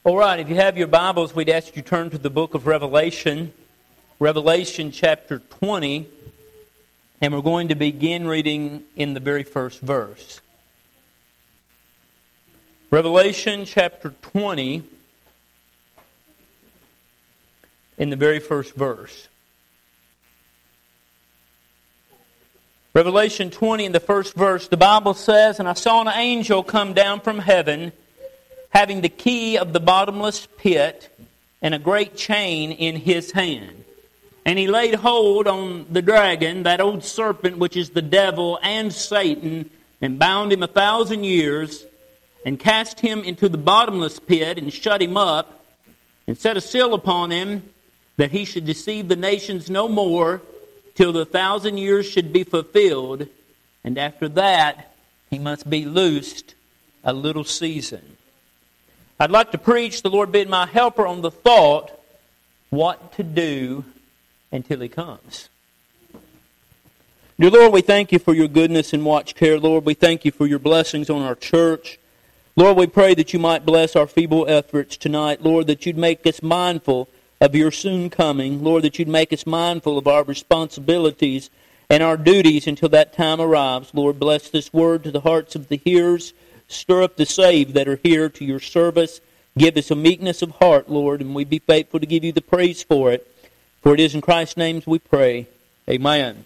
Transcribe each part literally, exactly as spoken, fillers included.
All right, if you have your Bibles, we'd ask you to turn to the book of Revelation, Revelation chapter twenty, and we're going to begin reading in the very first verse. Revelation chapter twenty, in the very first verse. Revelation twenty, in the first verse, the Bible says, "And I saw an angel come down from heaven, having the key of the bottomless pit and a great chain in his hand. And he laid hold on the dragon, that old serpent which is the devil and Satan, and bound him a thousand years, and cast him into the bottomless pit, and shut him up, and set a seal upon him, that he should deceive the nations no more, till the thousand years should be fulfilled, and after that he must be loosed a little season." I'd like to preach, the Lord being my helper, on the thought, what to do until He comes. Dear Lord, we thank You for Your goodness and watch care. Lord, we thank You for Your blessings on our church. Lord, we pray that You might bless our feeble efforts tonight. Lord, that You'd make us mindful of Your soon coming. Lord, that You'd make us mindful of our responsibilities and our duties until that time arrives. Lord, bless this word to the hearts of the hearers. Stir up the saved that are here to Your service. Give us a meekness of heart, Lord, and we be faithful to give You the praise for it. For it is in Christ's name we pray. Amen.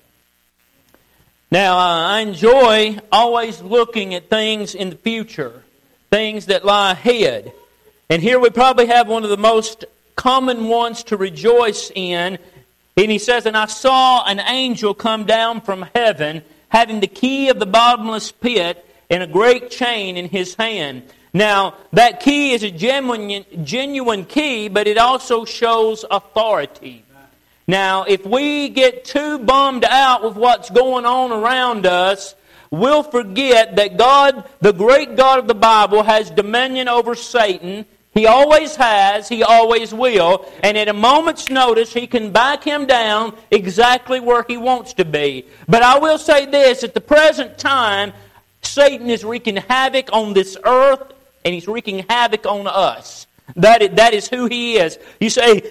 Now, I enjoy always looking at things in the future, things that lie ahead. And here we probably have one of the most common ones to rejoice in. And he says, "And I saw an angel come down from heaven, having the key of the bottomless pit, and a great chain in his hand." Now, that key is a genuine, genuine key, but it also shows authority. Now, if we get too bummed out with what's going on around us, we'll forget that God, the great God of the Bible, has dominion over Satan. He always has, He always will, and at a moment's notice, He can back him down exactly where He wants to be. But I will say this, at the present time, Satan is wreaking havoc on this earth, and he's wreaking havoc on us. That is, that is who he is. You say,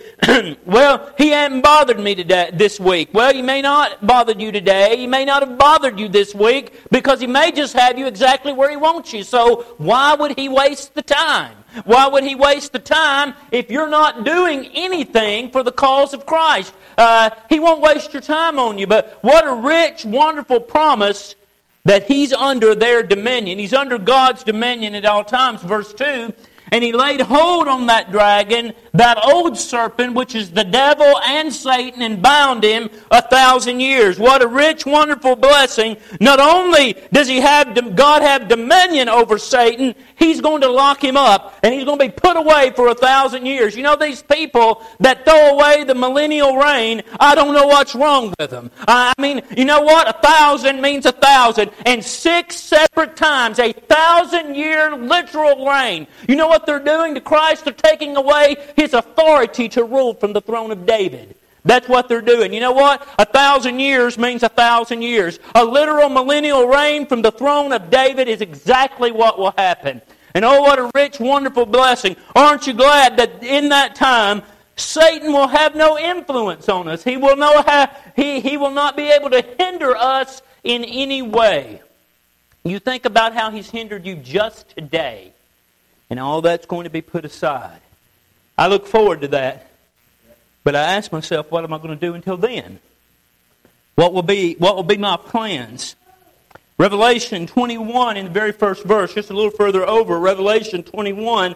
well, he hasn't bothered me today, this week. Well, he may not bothered you today. He may not have bothered you this week because he may just have you exactly where he wants you. So why would he waste the time? Why would he waste the time if you're not doing anything for the cause of Christ? Uh, he won't waste your time on you. But what a rich, wonderful promise that he's under their dominion. He's under God's dominion at all times. Verse two, "And he laid hold on that dragon, that old serpent, which is the devil and Satan, and bound him a thousand years." What a rich, wonderful blessing. Not only does he have God have dominion over Satan, He's going to lock him up, and he's going to be put away for a thousand years. You know, these people that throw away the millennial reign, I don't know what's wrong with them. I mean, you know what? A thousand means a thousand, and six separate times, a thousand-year literal reign. You know what they're doing to Christ? They're taking away His authority to rule from the throne of David. That's what they're doing. You know what? A thousand years means a thousand years. A literal millennial reign from the throne of David is exactly what will happen. And oh, what a rich, wonderful blessing. Aren't you glad that in that time, Satan will have no influence on us? He will, no have, he, he will not be able to hinder us in any way. You think about how he's hindered you just today, and all that's going to be put aside. I look forward to that. But I ask myself, what am I going to do until then? What will be what will be my plans? Revelation twenty-one, in the very first verse, just a little further over, Revelation twenty-one,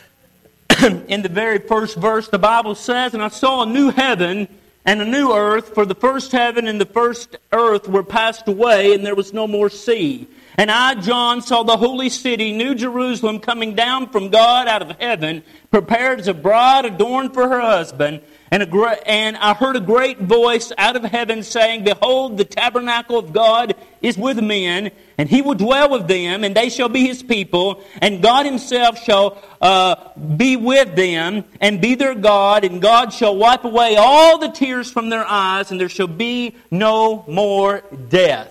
in the very first verse, the Bible says, "And I saw a new heaven and a new earth, for the first heaven and the first earth were passed away, and there was no more sea. And I, John, saw the holy city, New Jerusalem, coming down from God out of heaven, prepared as a bride adorned for her husband. And, a great, and I heard a great voice out of heaven saying, Behold, the tabernacle of God is with men, and He will dwell with them, and they shall be His people, and God Himself shall uh, be with them, and be their God, and God shall wipe away all the tears from their eyes, and there shall be no more death."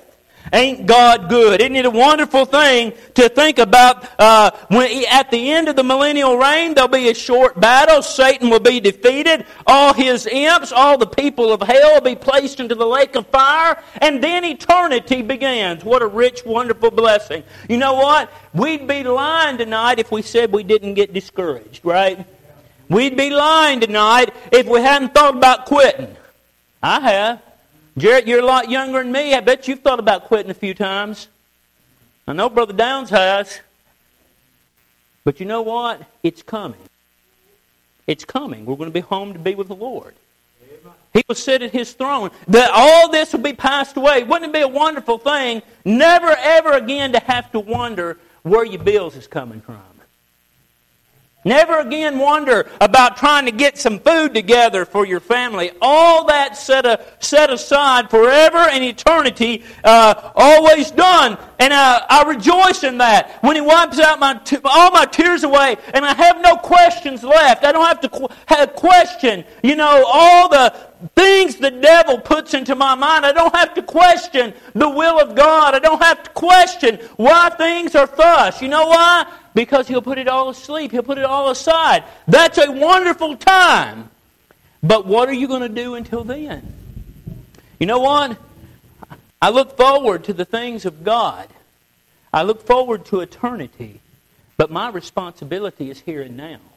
Ain't God good? Isn't it a wonderful thing to think about uh, when at the end of the millennial reign, there'll be a short battle. Satan will be defeated. All his imps, all the people of hell will be placed into the lake of fire. And then eternity begins. What a rich, wonderful blessing. You know what? We'd be lying tonight if we said we didn't get discouraged, right? We'd be lying tonight if we hadn't thought about quitting. I have. Jarrett, you're a lot younger than me. I bet you've thought about quitting a few times. I know Brother Downs has. But you know what? It's coming. It's coming. We're going to be home to be with the Lord. He will sit at His throne. That all this will be passed away. Wouldn't it be a wonderful thing never, ever again to have to wonder where your bills is coming from? Never again wonder about trying to get some food together for your family. All that set, a, set aside forever and eternity, uh, always done. And uh, I rejoice in that. When He wipes out my t- all my tears away and I have no questions left. I don't have to qu- have question, you know, all the things the devil puts into my mind. I don't have to question the will of God. I don't have to question why things are thus. You know why? Because He'll put it all asleep. He'll put it all aside. That's a wonderful time. But what are you going to do until then? You know what? I look forward to the things of God. I look forward to eternity. But my responsibility is here and now.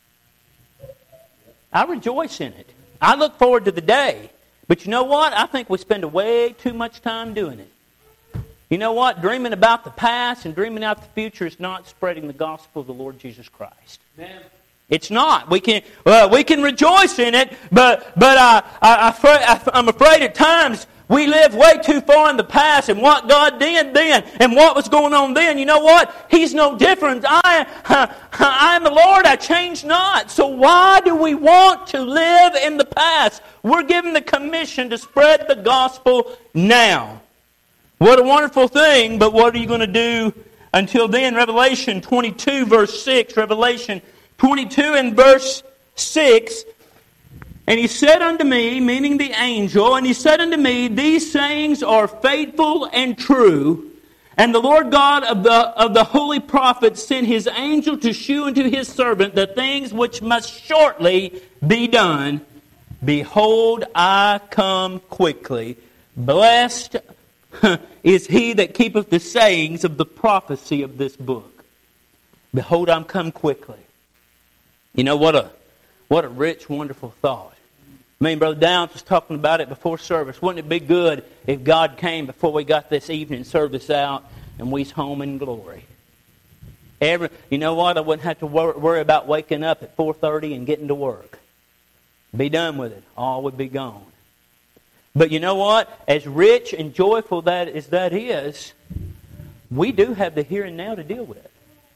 I rejoice in it. I look forward to the day. But you know what? I think we spend way too much time doing it. You know what? Dreaming about the past and dreaming out the future is not spreading the gospel of the Lord Jesus Christ. Amen. It's not. We can well, we can rejoice in it, but but uh, I, I, I'm afraid at times we live way too far in the past and what God did then and what was going on then. You know what? He's no different. I, I am the Lord. I change not. So why do we want to live in the past? We're given the commission to spread the gospel now. What a wonderful thing, but what are you going to do until then? Revelation twenty-two, verse six. Revelation twenty-two and verse six. And He said unto me, meaning the angel, and He said unto me, these sayings are faithful and true. And the Lord God of the, of the holy prophets sent His angel to shew unto His servant the things which must shortly be done. Behold, I come quickly. Blessed is he that keepeth the sayings of the prophecy of this book. Behold, I'm come quickly. You know, what a what a rich, wonderful thought. Me and Brother Downs was talking about it before service. Wouldn't it be good if God came before we got this evening service out and we's home in glory? Every, you know what? I wouldn't have to wor- worry about waking up at four thirty and getting to work. Be done with it. All would be gone. But you know what? As rich and joyful that as that is, we do have the here and now to deal with.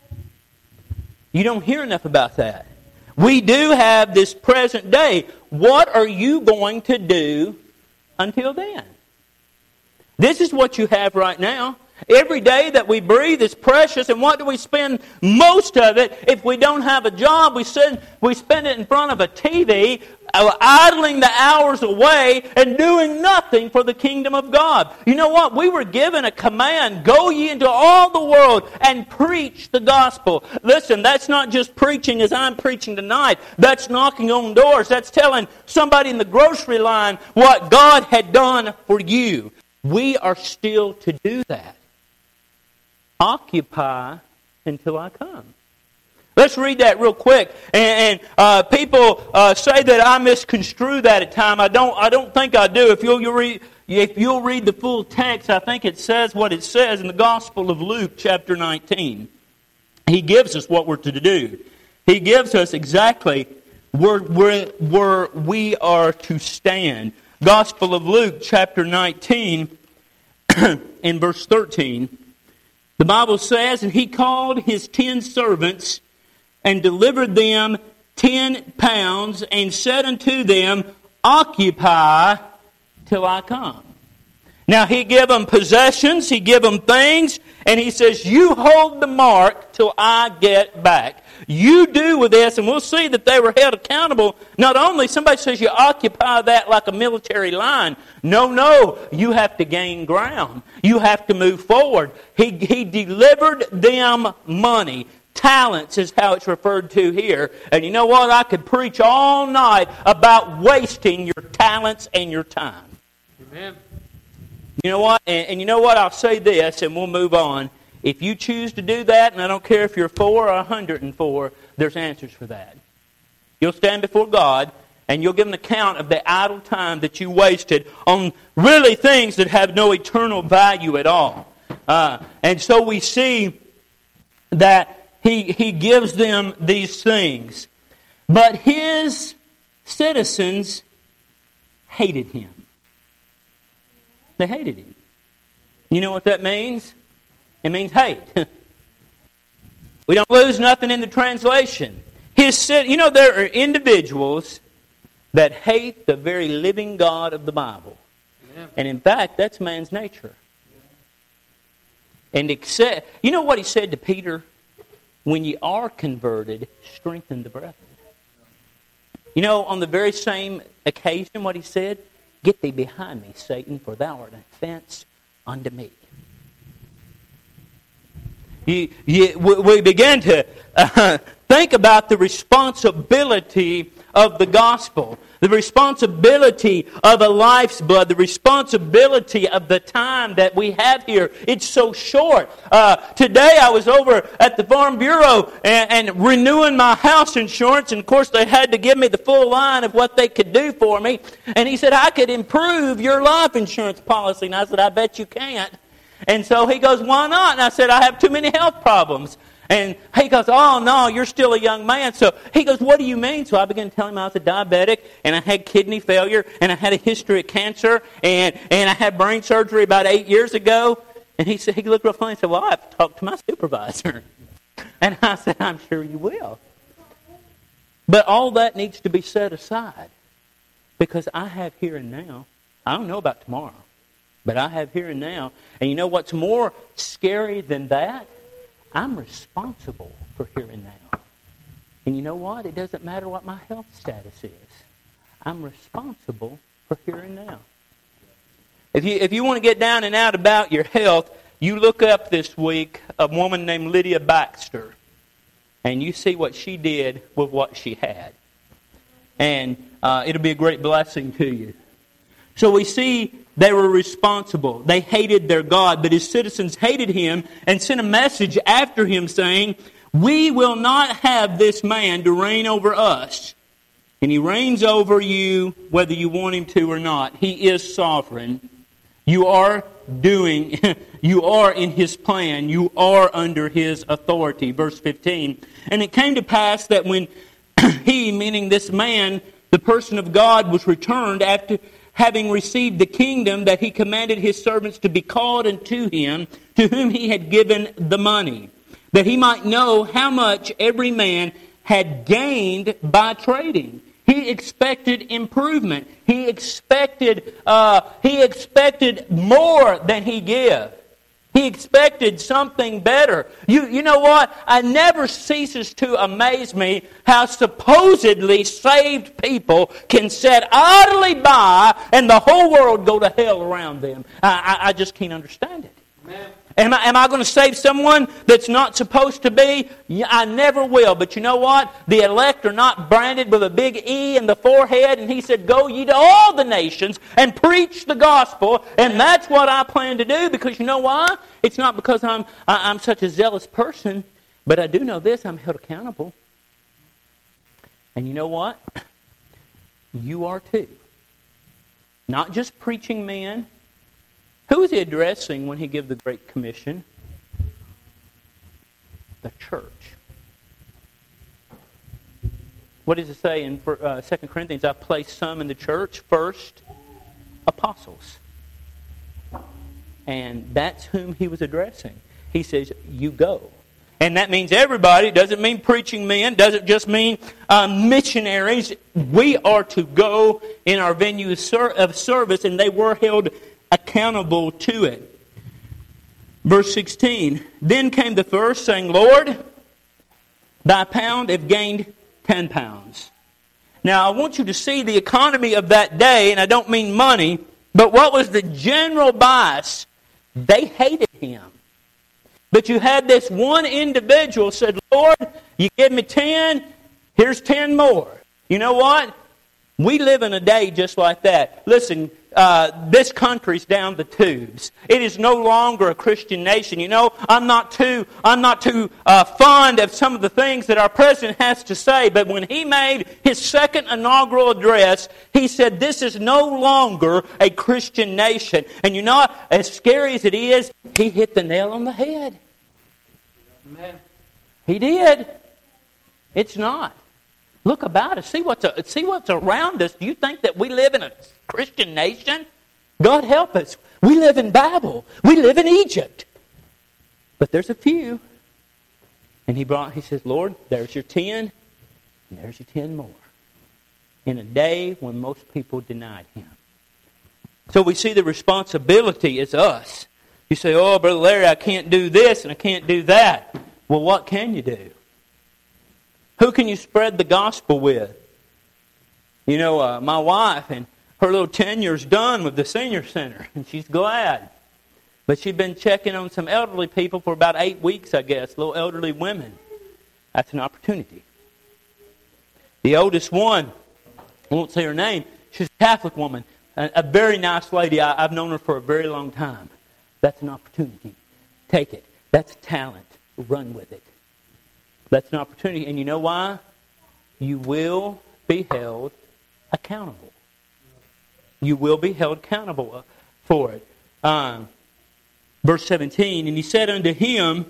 You don't hear enough about that. We do have this present day. What are you going to do until then? This is what you have right now. Every day that we breathe is precious, and what do we spend most of it? If we don't have a job, we spend, we spend it in front of a T V, uh, idling the hours away and doing nothing for the kingdom of God. You know what? We were given a command, go ye into all the world and preach the gospel. Listen, that's not just preaching as I'm preaching tonight. That's knocking on doors. That's telling somebody in the grocery line what God had done for you. We are still to do that. Occupy until I come. Let's read that real quick. And, and uh, people uh, say that I misconstrue that at times. I don't. I don't think I do. If you'll, you'll read, if you'll read the full text, I think it says what it says in the Gospel of Luke, chapter nineteen. He gives us what we're to do. He gives us exactly where, where, where we are to stand. Gospel of Luke, chapter nineteen, in verse thirteen. The Bible says, and he called his ten servants and delivered them ten pounds and said unto them, occupy till I come. Now, he give them possessions, he give them things, and he says, you hold the mark till I get back. You do with this, and we'll see that they were held accountable. Not only, somebody says you occupy that like a military line. No, no, you have to gain ground. You have to move forward. He, he delivered them money. Talents is how it's referred to here. And you know what? I could preach all night about wasting your talents and your time. Amen. You know what? And, and you know what? I'll say this, and we'll move on. If you choose to do that, and I don't care if you're four or a hundred and four, there's answers for that. You'll stand before God, and you'll give an account of the idle time that you wasted on really things that have no eternal value at all. Uh, and so we see that he, he gives them these things. But his citizens hated him. They hated him. You know what that means? It means hate. We don't lose nothing in the translation. His, you know, there are individuals that hate the very living God of the Bible. Amen. And in fact, that's man's nature. And accept, you know what he said to Peter? When ye are converted, strengthen the brethren. You know, on the very same occasion, what he said? Get thee behind me, Satan, for thou art an offense unto me. You, you, we begin to uh, think about the responsibility of the gospel, the responsibility of a life's blood, the responsibility of the time that we have here. It's so short. Uh, today I was over at the Farm Bureau and, and renewing my house insurance, and of course they had to give me the full line of what they could do for me. And he said, I could improve your life insurance policy. And I said, I bet you can't. And so he goes, why not? And I said, I have too many health problems. And he goes, oh, no, you're still a young man. So he goes, what do you mean? So I began to tell him I was a diabetic, and I had kidney failure, and I had a history of cancer, and, and I had brain surgery about eight years ago. And he said, he looked real funny and said, well, I have to talk to my supervisor. And I said, I'm sure you will. But all that needs to be set aside, because I have here and now. I don't know about tomorrow, but I have here and now. And you know what's more scary than that? I'm responsible for here and now. And you know what? It doesn't matter what my health status is. I'm responsible for here and now. If you if you want to get down and out about your health, you look up this week a woman named Lydia Baxter, and you see what she did with what she had. And uh, it'll be a great blessing to you. So we see they were responsible. They hated their God, but his citizens hated him and sent a message after him saying, we will not have this man to reign over us. And he reigns over you whether you want him to or not. He is sovereign. You are doing, you are in his plan. You are under his authority. Verse fifteen. And it came to pass that when he, meaning this man, the person of God, was returned after having received the kingdom, that he commanded his servants to be called unto him, to whom he had given the money, that he might know how much every man had gained by trading. He expected improvement. He expected, uh, he expected more than he gave. He expected something better. You, you know what? It never ceases to amaze me how supposedly saved people can sit idly by and the whole world go to hell around them. I, I, I just can't understand it. Amen. Am I, am I going to save someone that's not supposed to be? I never will. But you know what? The elect are not branded with a big E in the forehead. And he said, go ye to all the nations and preach the gospel. And that's what I plan to do. Because you know why? It's not because I'm, I, I'm such a zealous person. But I do know this. I'm held accountable. And you know what? You are too. Not just preaching men. Who is he addressing when he gives the Great Commission? The church. What does it say in uh, Second Corinthians? I've placed some in the church. First, apostles. And that's whom he was addressing. He says, you go. And that means everybody. It doesn't mean preaching men. Doesn't just mean um, missionaries. We are to go in our venue of service, and they were held accountable to it. Verse sixteen, then came the first, saying, Lord, thy pound have gained ten pounds. Now, I want you to see the economy of that day, and I don't mean money, but what was the general bias? They hated him. But you had this one individual said, Lord, you give me ten, here's ten more. You know what? We live in a day just like that. Listen, uh, this country's down the tubes. It is no longer a Christian nation. You know, I'm not too, I'm not too uh, fond of some of the things that our president has to say, but when he made his second inaugural address, he said this is no longer a Christian nation. And you know what? As scary as it is, he hit the nail on the head. Amen. He did. It's not. Look about us. See what's, see what's around us. Do you think that we live in a Christian nation? God help us. We live in Babel. We live in Egypt. But there's a few. And he brought. He says, Lord, there's your ten, and there's your ten more. In a day when most people denied him. So we see the responsibility is us. You say, oh, Brother Larry, I can't do this and I can't do that. Well, what can you do? Who can you spread the gospel with? You know, uh, my wife, and her little tenure's done with the senior center, and she's glad. But she's been checking on some elderly people for about eight weeks, I guess, little elderly women. That's an opportunity. The oldest one, I won't say her name, she's a Catholic woman, a, a very nice lady. I, I've known her for a very long time. That's an opportunity. Take it. That's talent. Run with it. That's an opportunity. And you know why? You will be held accountable. You will be held accountable for it. Um, verse seventeen, and he said unto him,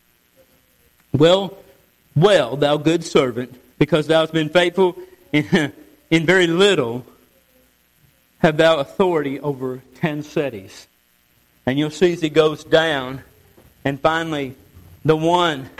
Well, well, thou good servant, because thou hast been faithful in, in very little, have thou authority over ten cities. And you'll see as he goes down, and finally, the one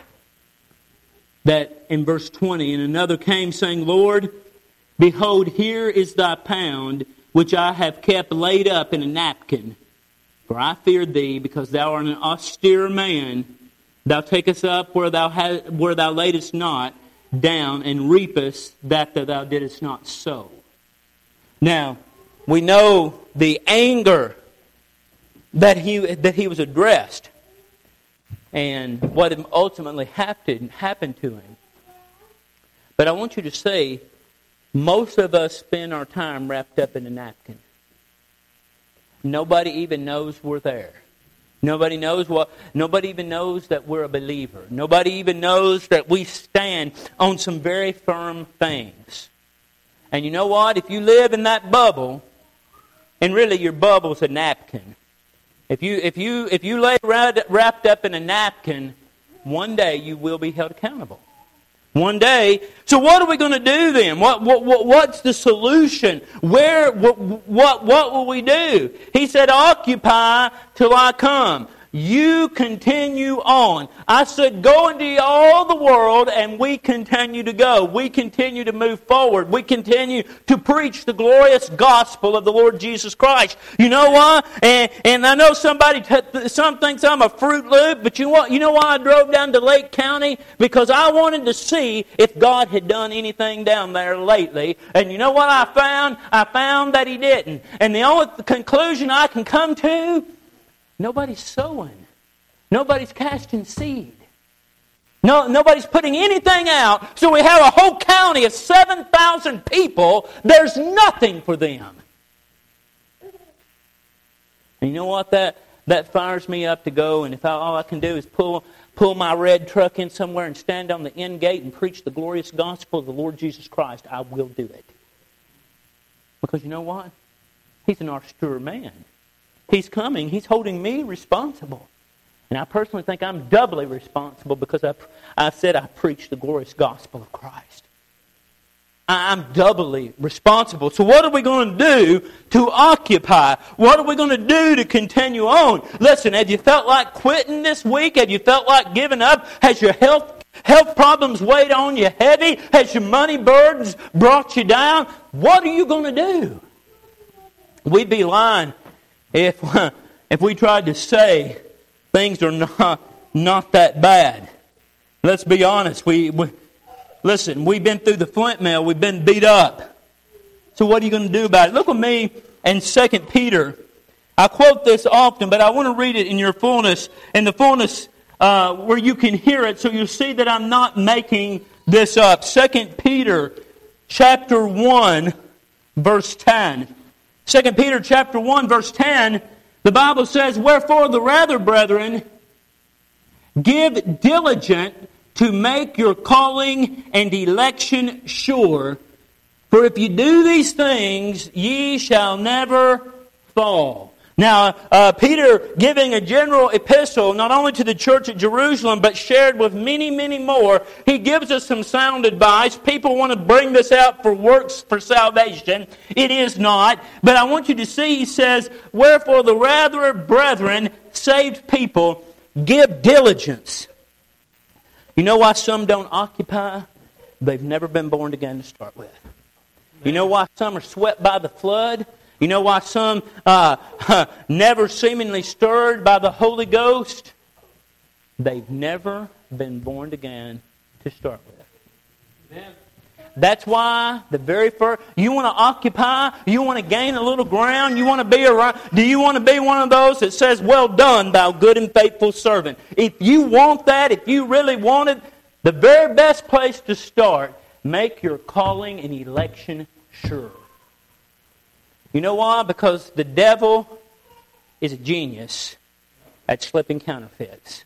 that in verse twenty, and another came saying, Lord, behold, here is thy pound, which I have kept laid up in a napkin. For I feared thee, because thou art an austere man. Thou takest up where thou ha- where thou laidest not down, and reapest that that thou didst not sow. Now, we know the anger that he that he was addressed, and what ultimately happened happened to him. But I want you to see, most of us spend our time wrapped up in a napkin. Nobody even knows we're there. Nobody knows what. Nobody even knows that we're a believer. Nobody even knows that we stand on some very firm things. And you know what? If you live in that bubble, and really your bubble's a napkin. If you if you if you lay wrapped up in a napkin, one day you will be held accountable. One day. So what are we going to do then? What what, what what's the solution? Where what, what what will we do? He said, "Occupy till I come." You continue on. I said, go into all the world, and we continue to go. We continue to move forward. We continue to preach the glorious gospel of the Lord Jesus Christ. You know why? And, and I know somebody, t- some thinks I'm a Fruit Loop, but you know, what, you know why I drove down to Lake County? Because I wanted to see if God had done anything down there lately. And you know what I found? I found that He didn't. And the only conclusion I can come to, nobody's sowing. Nobody's casting seed. No, nobody's putting anything out. So we have a whole county of seven thousand people. There's nothing for them. And you know what? That that fires me up to go. And if I, all I can do is pull pull my red truck in somewhere and stand on the end gate and preach the glorious gospel of the Lord Jesus Christ, I will do it. Because you know what? He's an austere man. He's coming. He's holding me responsible. And I personally think I'm doubly responsible because I, I said I preach the glorious gospel of Christ. I'm doubly responsible. So what are we going to do to occupy? What are we going to do to continue on? Listen, have you felt like quitting this week? Have you felt like giving up? Has your health health problems weighed on you heavy? Has your money burdens brought you down? What are you going to do? We'd be lying if if we tried to say things are not not that bad. Let's be honest. We, we listen. We've been through the Flint mill. We've been beat up. So what are you going to do about it? Look with me in Second Peter. I quote this often, but I want to read it in your fullness, in the fullness uh, where you can hear it, so you'll see that I'm not making this up. Second Peter, chapter one, verse ten. Second Peter, chapter one, verse ten. The Bible says, "Wherefore the rather, brethren, give diligence to make your calling and election sure. For if you do these things, ye shall never fall." Now, uh, Peter giving a general epistle, not only to the church at Jerusalem, but shared with many, many more, he gives us some sound advice. People want to bring this out for works for salvation. It is not. But I want you to see, he says, "Wherefore the rather, brethren," saved people, "give diligence." You know why some don't occupy? They've never been born again to start with. You know why some are swept by the flood? You know why some uh, never seemingly stirred by the Holy Ghost? They've never been born again to start with. Amen. That's why the very first, you want to occupy, you want to gain a little ground, you want to be around, do you want to be one of those that says, "Well done, thou good and faithful servant"? If you want that, if you really want it, the very best place to start, make your calling and election sure. You know why? Because the devil is a genius at slipping counterfeits.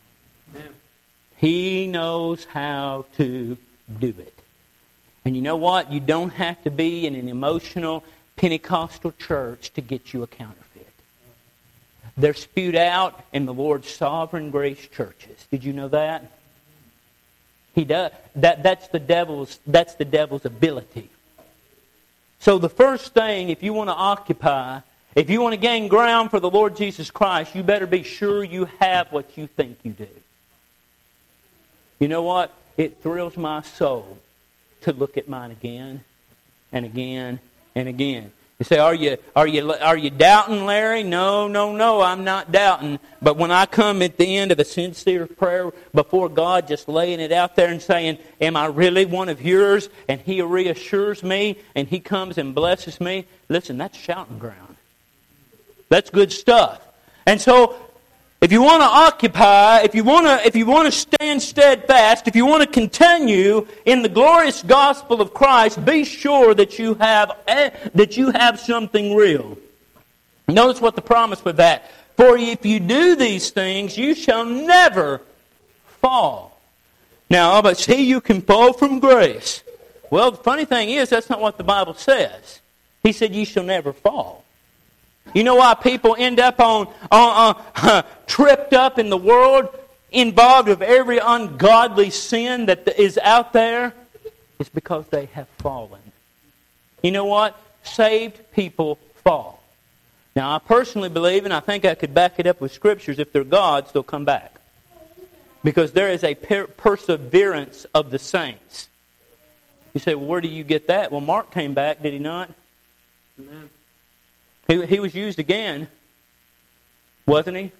He knows how to do it. And you know what? You don't have to be in an emotional Pentecostal church to get you a counterfeit. They're spewed out in the Lord's sovereign grace churches. Did you know that? He does. That, that's the devil's, that's the devil's ability. So the first thing, if you want to occupy, if you want to gain ground for the Lord Jesus Christ, you better be sure you have what you think you do. You know what? It thrills my soul to look at mine again and again and again. You say, are you are you are you doubting, Larry? No, no, no, I'm not doubting. But when I come at the end of a sincere prayer before God, just laying it out there and saying, "Am I really one of yours?" and He reassures me and He comes and blesses me. Listen, that's shouting ground. That's good stuff. And so, if you want to occupy, if you want to, if you want to stand steadfast, if you want to continue in the glorious gospel of Christ, be sure that you have that you have something real. Notice what the promise with that: "For if you do these things, you shall never fall." Now, but see, you can fall from grace. Well, the funny thing is, that's not what the Bible says. He said, "You shall never fall." You know why people end up on, on uh, tripped up in the world, involved with every ungodly sin that is out there? It's because they have fallen. You know what? Saved people fall. Now, I personally believe, and I think I could back it up with scriptures, if they're God's, they'll come back. Because there is a per- perseverance of the saints. You say, "Well, where do you get that?" Well, Mark came back, did he not? Amen. He, he was used again, wasn't he?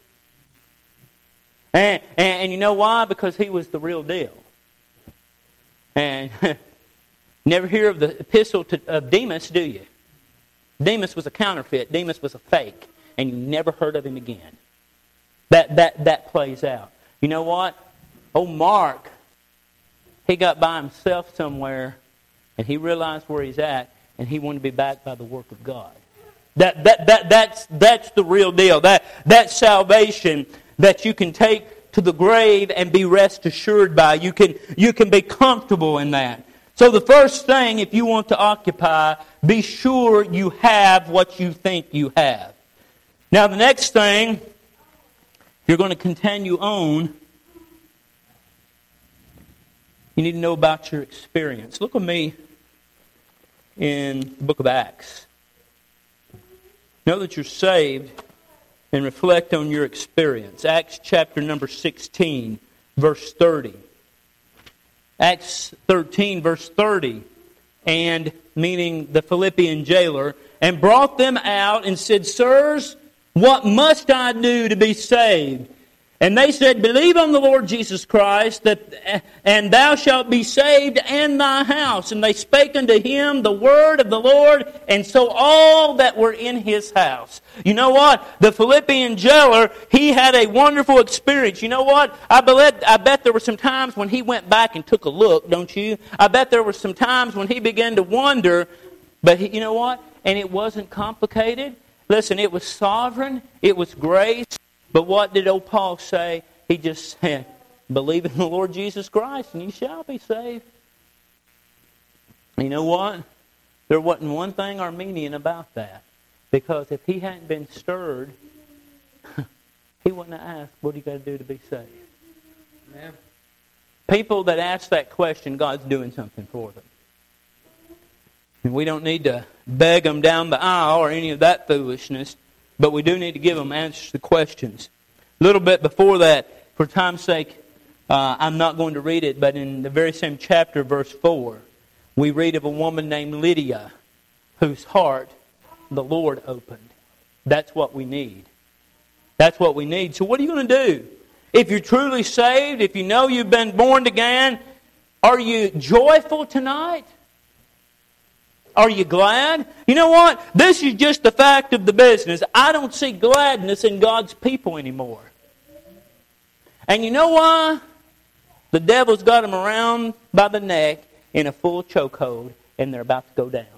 And, and, and you know why? Because he was the real deal. And never hear of the epistle to, of Demas, do you? Demas was a counterfeit. Demas was a fake. And you never heard of him again. That, that, that plays out. You know what? Oh, Mark, he got by himself somewhere, and he realized where he's at, and he wanted to be backed by the work of God. That, that, that, that's, that's the real deal. That, that's salvation that you can take to the grave and be rest assured by. You can, you can be comfortable in that. So the first thing, if you want to occupy, be sure you have what you think you have. Now the next thing, you're going to continue on, you need to know about your experience. Look with me in the book of Acts. Know that you're saved and reflect on your experience. Acts chapter number sixteen, verse thirty. Acts thirteen, verse thirty. And, meaning the Philippian jailer, "and brought them out and said, Sirs, What must I do to be saved? And they said, Believe on the Lord Jesus Christ, that, and thou shalt be saved and thy house. And they spake unto him the word of the Lord, and so all that were in his house. You know what? The Philippian jailer, he had a wonderful experience. You know what? I bet, I bet there were some times when he went back and took a look, don't you? I bet there were some times when he began to wonder, but he, you know what? And it wasn't complicated. Listen, it was sovereign. It was grace. But what did old Paul say? He just said, Believe in the Lord Jesus Christ and you shall be saved. You know what? There wasn't one thing Armenian about that. Because if he hadn't been stirred, he wouldn't have asked, what do you got to do to be saved? Amen. People that ask that question, God's doing something for them. And we don't need to beg them down the aisle or any of that foolishness. But we do need to give them answers to questions. A little bit before that, for time's sake, uh, I'm not going to read it, but in the very same chapter, verse four, we read of a woman named Lydia, whose heart the Lord opened. That's what we need. That's what we need. So what are you going to do? If you're truly saved, if you know you've been born again, are you joyful tonight? Are you glad? You know what? This is just the fact of the business. I don't see gladness in God's people anymore. And you know why? The devil's got them around by the neck in a full chokehold, and they're about to go down.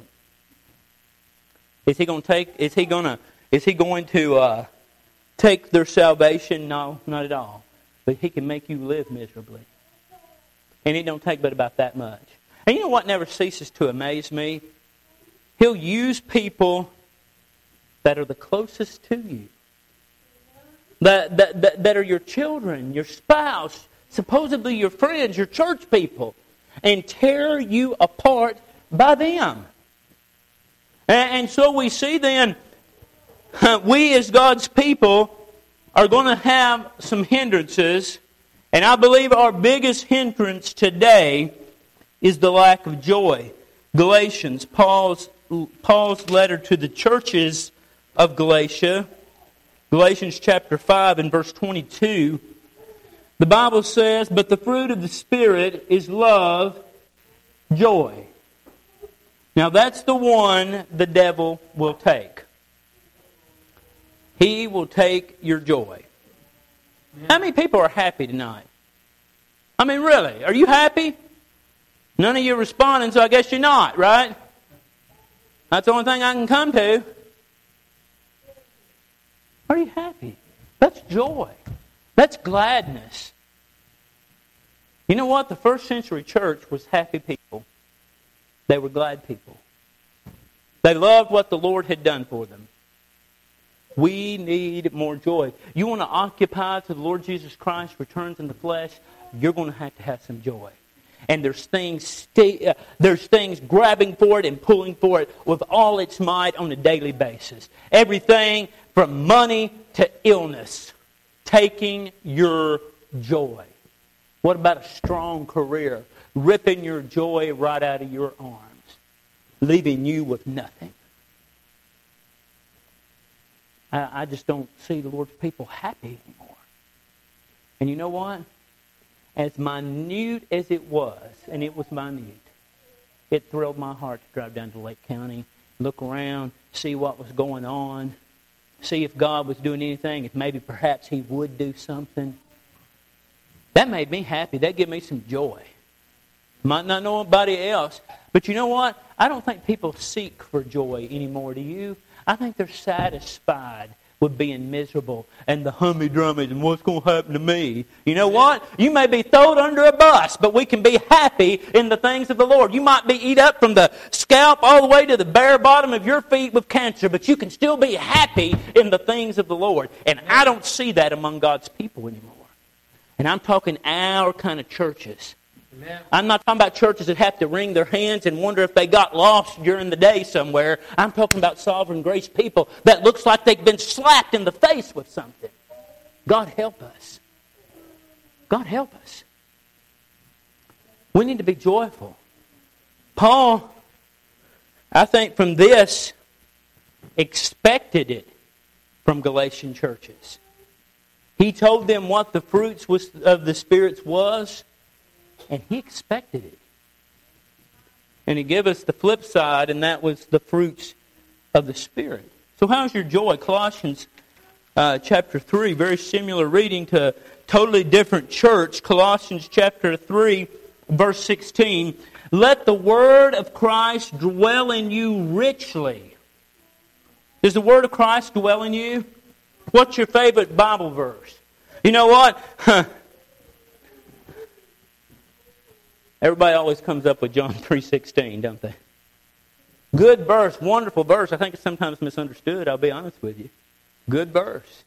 Is he going to take? Is he going to? Is he going to uh, take their salvation? No, not at all. But he can make you live miserably, and it don't take but about that much. And you know what never ceases to amaze me? He'll use people that are the closest to you. That, that, that, that are your children, your spouse, supposedly your friends, your church people, and tear you apart by them. And, and so we see then, we as God's people are going to have some hindrances. And I believe our biggest hindrance today is the lack of joy. Galatians, Paul's Paul's letter to the churches of Galatia, Galatians chapter five and verse twenty-two, the Bible says, But the fruit of the Spirit is love, joy. Now that's the one the devil will take. He will take your joy. How many people are happy tonight? I mean, really, are you happy? None of you are responding, so I guess you're not, right? That's the only thing I can come to. Are you happy? That's joy. That's gladness. You know what? The first century church was happy people. They were glad people. They loved what the Lord had done for them. We need more joy. You want to occupy till the Lord Jesus Christ returns in the flesh, you're going to have to have some joy. And there's things st- uh, there's things grabbing for it and pulling for it with all its might on a daily basis. Everything from money to illness, taking your joy. What about a strong career, ripping your joy right out of your arms, leaving you with nothing? I, I just don't see the Lord's people happy anymore. And you know what? As minute as it was, and it was minute, it thrilled my heart to drive down to Lake County, look around, see what was going on, see if God was doing anything, if maybe perhaps He would do something. That made me happy. That gave me some joy. Might not know anybody else, but you know what? I don't think people seek for joy anymore, do you? I think they're satisfied with being miserable and the hummy-drummies and what's going to happen to me. You know what? You may be thrown under a bus, but we can be happy in the things of the Lord. You might be eat up from the scalp all the way to the bare bottom of your feet with cancer, but you can still be happy in the things of the Lord. And I don't see that among God's people anymore. And I'm talking our kind of churches. Amen. I'm not talking about churches that have to wring their hands and wonder if they got lost during the day somewhere. I'm talking about sovereign grace people that looks like they've been slapped in the face with something. God help us. God help us. We need to be joyful. Paul, I think from this, expected it. from Galatian churches. He told them what the fruits was, of the spirits was, and he expected it. And he gave us the flip side, and that was the fruits of the Spirit. So how's your joy? Colossians uh, chapter three, very similar reading to a totally different church. Colossians chapter three, verse sixteen. Let the word of Christ dwell in you richly. Does the word of Christ dwell in you? What's your favorite Bible verse? You know what? Everybody always comes up with John three sixteen, don't they? Good verse, wonderful verse. I think it's sometimes misunderstood, I'll be honest with you. Good verse.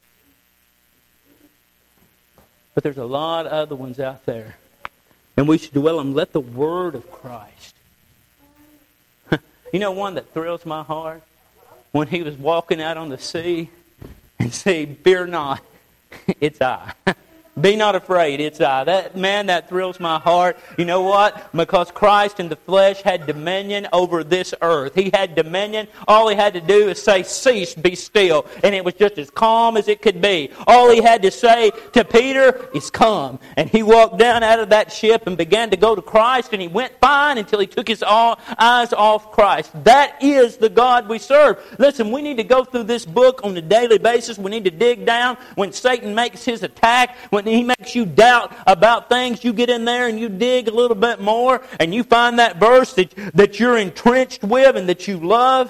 But there's a lot of other ones out there. And we should dwell on, let the word of Christ. You know one that thrills my heart? When he was walking out on the sea and say, fear not, it's I. Be not afraid, it's I. That man, that thrills my heart. You know what? Because Christ in the flesh had dominion over this earth. He had dominion. All he had to do is say, cease, be still. And it was just as calm as it could be. All he had to say to Peter is come. And he walked down out of that ship and began to go to Christ. And he went fine until he took his eyes off Christ. That is the God we serve. Listen, we need to go through this book on a daily basis. We need to dig down when Satan makes his attack. When he makes you doubt about things, you get in there and you dig a little bit more and you find that verse that, that you're entrenched with and that you love.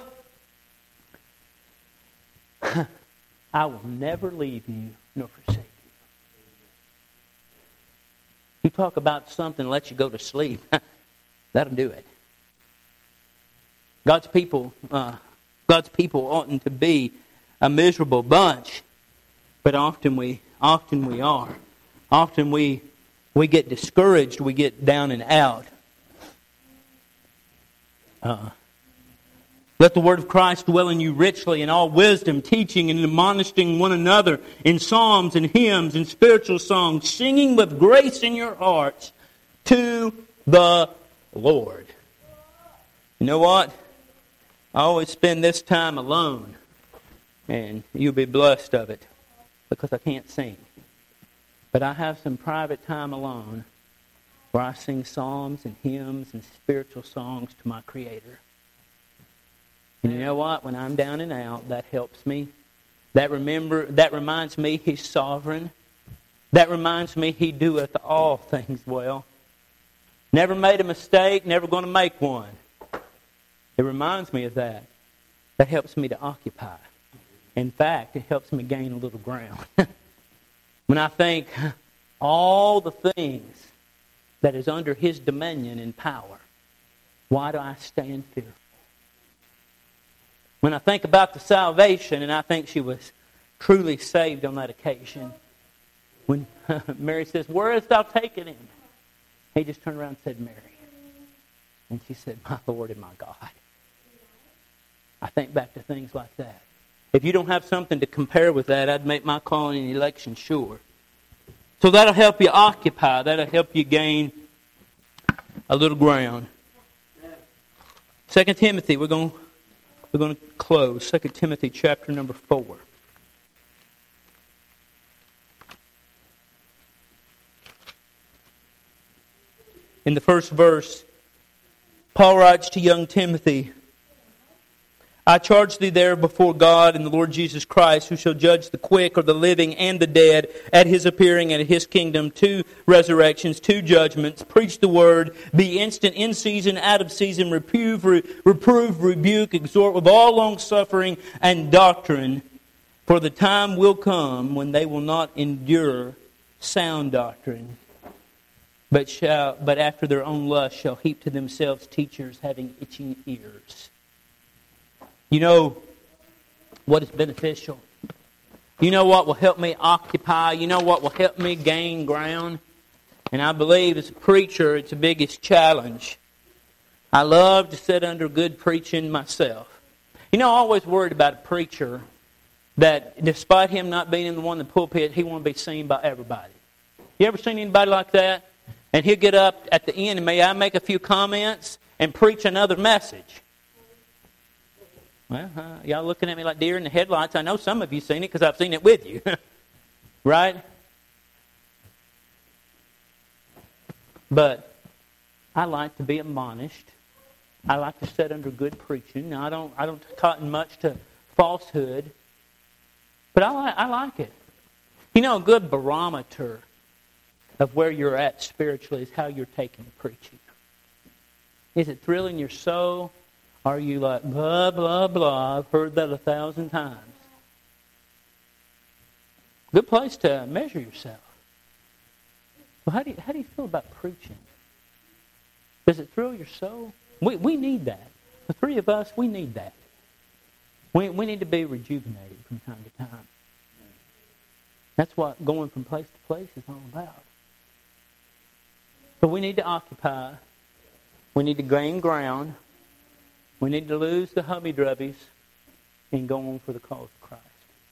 I will never leave you nor forsake you. You talk about something that lets you go to sleep. That'll do it. God's people, uh, God's people oughtn't to be a miserable bunch, but often we, often we are. Often we we get discouraged, we get down and out. Uh, let the word of Christ dwell in you richly in all wisdom, teaching and admonishing one another in psalms and hymns and spiritual songs, singing with grace in your hearts to the Lord. You know what? I always spend this time alone, and you'll be blessed of it because I can't sing. But I have some private time alone where I sing psalms and hymns and spiritual songs to my Creator. And you know what? When I'm down and out, that helps me. That remember that reminds me He's sovereign. That reminds me He doeth all things well. Never made a mistake, never going to make one. It reminds me of that. That helps me to occupy. In fact, it helps me gain a little ground. When I think all the things that is under His dominion and power, why do I stand fearful? When I think about the salvation, and I think she was truly saved on that occasion, when Mary says, where hast thou taken him? He just turned around and said, Mary. And she said, my Lord and my God. I think back to things like that. If you don't have something to compare with that, I'd make my calling and election sure. So that'll help you occupy. That'll help you gain a little ground. Second Timothy, we're going, we're going to close. Second Timothy chapter number four. In the first verse, Paul writes to young Timothy, I charge thee there before God and the Lord Jesus Christ, who shall judge the quick or the living and the dead at His appearing and at His kingdom, two resurrections, two judgments. Preach the word, be instant in season, out of season, reprove, re- reprove, rebuke, exhort with all longsuffering and doctrine. For the time will come when they will not endure sound doctrine, but shall, but after their own lust shall heap to themselves teachers having itching ears. You know what is beneficial? You know what will help me occupy? You know what will help me gain ground? And I believe as a preacher, it's the biggest challenge. I love to sit under good preaching myself. You know, I always worried about a preacher that despite him not being in the one in the pulpit, he won't be seen by everybody. You ever seen anybody like that? And he'll get up at the end and may I make a few comments and preach another message. Well, uh, y'all looking at me like deer in the headlights. I know some of you seen it because I've seen it with you. Right? But I like to be admonished. I like to sit under good preaching. Now, I don't I don't cotton much to falsehood. But I like, I like it. You know, a good barometer of where you're at spiritually is how you're taking preaching. Is it thrilling your soul? Are you like, blah, blah, blah, I've heard that a thousand times? Good place to measure yourself. Well, how do you, how do you feel about preaching? Does it thrill your soul? We we need that. The three of us, we need that. We we need to be rejuvenated from time to time. That's what going from place to place is all about. But we need to occupy. We need to gain ground. We need to lose the hubby-drubbies and go on for the cause of Christ.